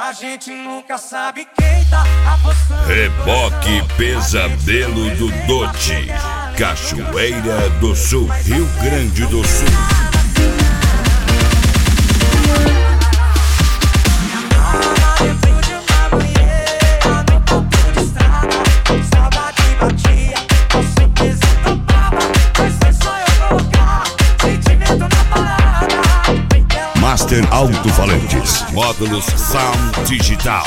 A gente nunca sabe quem tá apostando. Reboque Pesadelo do Dote, Cachoeira do Sul, Rio Grande do Sul. Master Alto-Falantes, módulos Sound Digital.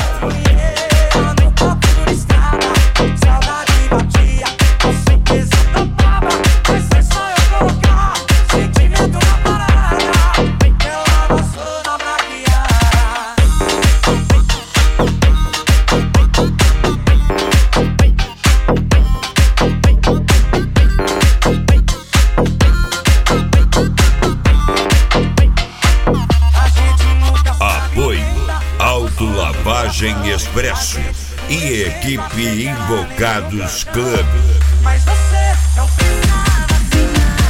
Lavagem Expresso e equipe Invocados Club. Mas você não pensava assim.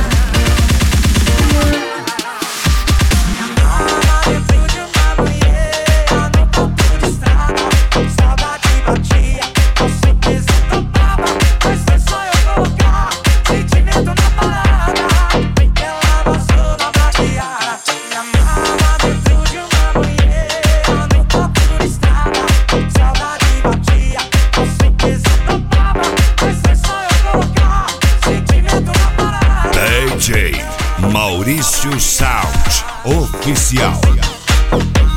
Dentro de uma banheira, no ponto de estrada, saudade batia, com certeza topava, mas foi só eu colocar sentimento na parada. Bem que ela passou na maquiagem. Me amava dentro de uma banheira, no ponto de estrada, saudade batia, com certeza topava, mas foi só eu colocar sentimento na parada. DJ Maurício Sound Oficial.